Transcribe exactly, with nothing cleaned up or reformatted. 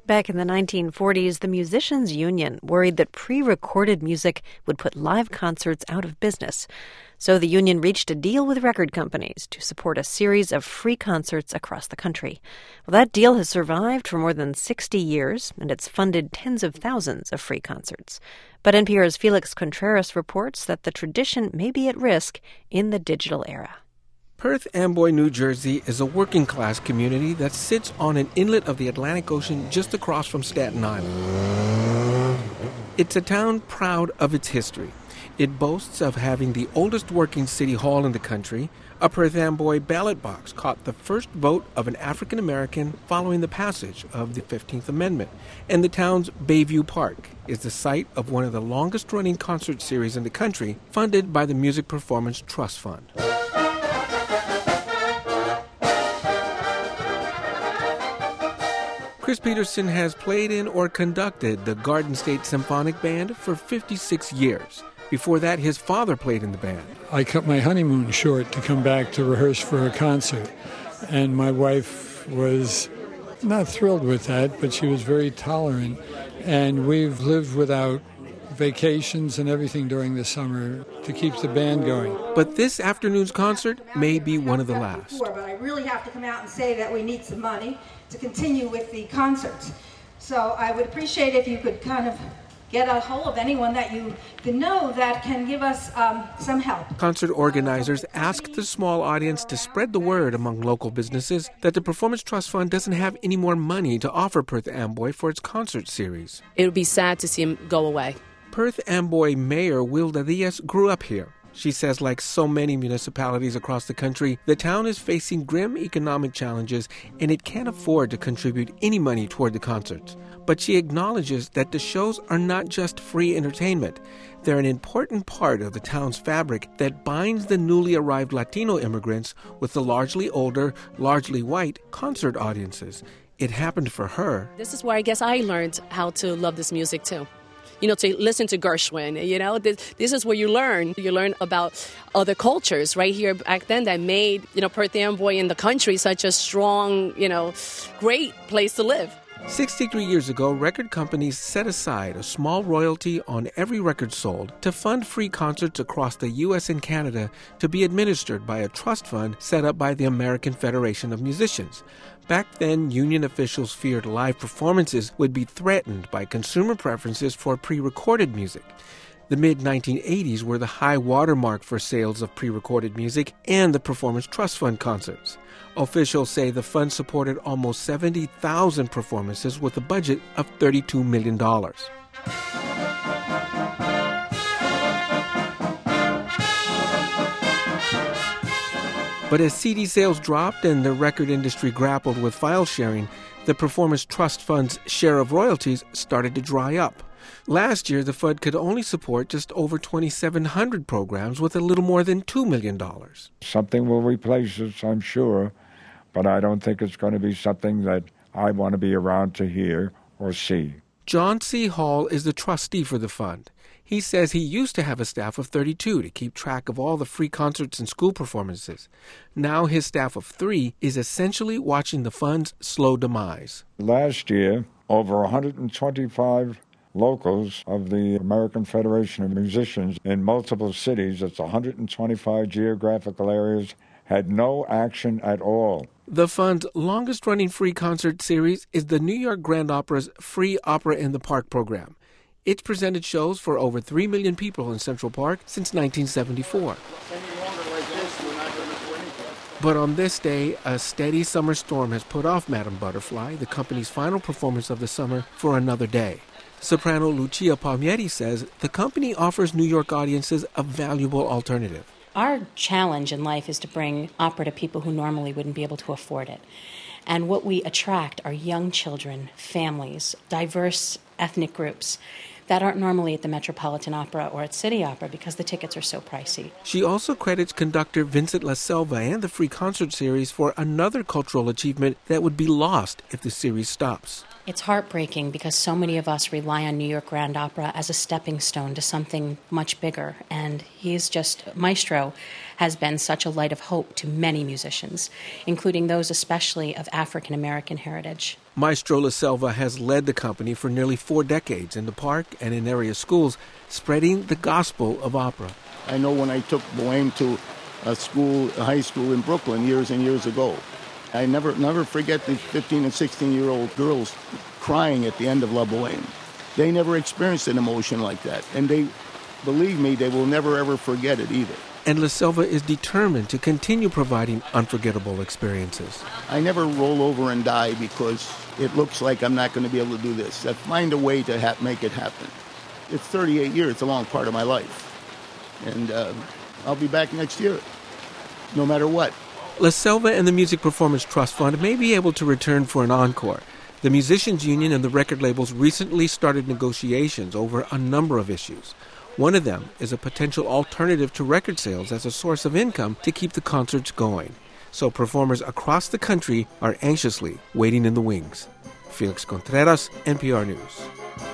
Back in the nineteen forties, the Musicians Union worried that pre-recorded music would put live concerts out of business. So the union reached a deal with record companies to support a series of free concerts across the country. Well, that deal has survived for more than sixty years, and it's funded tens of thousands of free concerts. But N P R's Felix Contreras reports that the tradition may be at risk in the digital era. Perth Amboy, New Jersey is a working-class community that sits on an inlet of the Atlantic Ocean just across from Staten Island. It's a town proud of its history. It boasts of having the oldest working city hall in the country. A Perth Amboy ballot box caught the first vote of an African American following the passage of the fifteenth Amendment. And the town's Bayview Park is the site of one of the longest-running concert series in the country, funded by the Music Performance Trust Fund. Chris Peterson has played in or conducted the Garden State Symphonic Band for fifty-six years. Before that, his father played in the band. I cut my honeymoon short to come back to rehearse for a concert, and my wife was not thrilled with that, but she was very tolerant, and we've lived without vacations and everything during the summer to keep the band going. But this afternoon's concert may be one of the last. But I really have to come out and say that we need some money to continue with the concerts. So I would appreciate if you could kind of get a hold of anyone that you know that can give us um, some help. Concert organizers asked the small audience to spread the word among local businesses that the Performance Trust Fund doesn't have any more money to offer Perth Amboy for its concert series. It would be sad to see him go away. Perth Amboy Mayor Wilda Diaz grew up here. She says, like so many municipalities across the country, the town is facing grim economic challenges and it can't afford to contribute any money toward the concerts. But she acknowledges that the shows are not just free entertainment. They're an important part of the town's fabric that binds the newly arrived Latino immigrants with the largely older, largely white concert audiences. It happened for her. This is where I guess I learned how to love this music too. You know, to listen to Gershwin, you know, this, this is where you learn. You learn about other cultures right here back then that made, you know, Perth Amboy in the country such a strong, you know, great place to live. sixty-three years ago, record companies set aside a small royalty on every record sold to fund free concerts across the U S and Canada to be administered by a trust fund set up by the American Federation of Musicians. Back then, union officials feared live performances would be threatened by consumer preferences for pre-recorded music. The mid nineteen eighties were the high watermark for sales of pre-recorded music and the Performance Trust Fund concerts. Officials say the fund supported almost seventy thousand performances with a budget of thirty-two million dollars. But as C D sales dropped and the record industry grappled with file sharing, the Performance Trust Fund's share of royalties started to dry up. Last year, the fund could only support just over twenty-seven hundred programs with a little more than two million dollars. Something will replace us, I'm sure, but I don't think it's going to be something that I want to be around to hear or see. John C. Hall is the trustee for the fund. He says he used to have a staff of thirty-two to keep track of all the free concerts and school performances. Now his staff of three is essentially watching the fund's slow demise. Last year, over one hundred twenty-five locals of the American Federation of Musicians in multiple cities, that's one hundred twenty-five geographical areas, had no action at all. The fund's longest-running free concert series is the New York Grand Opera's Free Opera in the Park program. It's presented shows for over three million people in Central Park since nineteen seventy-four. But on this day, a steady summer storm has put off Madame Butterfly, the company's final performance of the summer, for another day. Soprano Lucia Palmieri says the company offers New York audiences a valuable alternative. Our challenge in life is to bring opera to people who normally wouldn't be able to afford it. And what we attract are young children, families, diverse ethnic groups that aren't normally at the Metropolitan Opera or at City Opera because the tickets are so pricey. She also credits conductor Vincent La Selva and the free concert series for another cultural achievement that would be lost if the series stops. It's heartbreaking because so many of us rely on New York Grand Opera as a stepping stone to something much bigger. And he's just, Maestro has been such a light of hope to many musicians, including those especially of African American heritage. Maestro La Selva has led the company for nearly four decades in the park and in area schools, spreading the gospel of opera. I know when I took Bohème to a school, a high school in Brooklyn years and years ago, I never never forget the fifteen and sixteen-year-old girls crying at the end of La Bohème. They never experienced an emotion like that. And they, believe me, they will never, ever forget it either. And La Selva is determined to continue providing unforgettable experiences. I never roll over and die because it looks like I'm not going to be able to do this. I find a way to ha- make it happen. It's thirty-eight years. It's a long part of my life. And uh, I'll be back next year, no matter what. La Selva and the Music Performance Trust Fund may be able to return for an encore. The Musicians Union and the record labels recently started negotiations over a number of issues. One of them is a potential alternative to record sales as a source of income to keep the concerts going. So performers across the country are anxiously waiting in the wings. Felix Contreras, N P R News.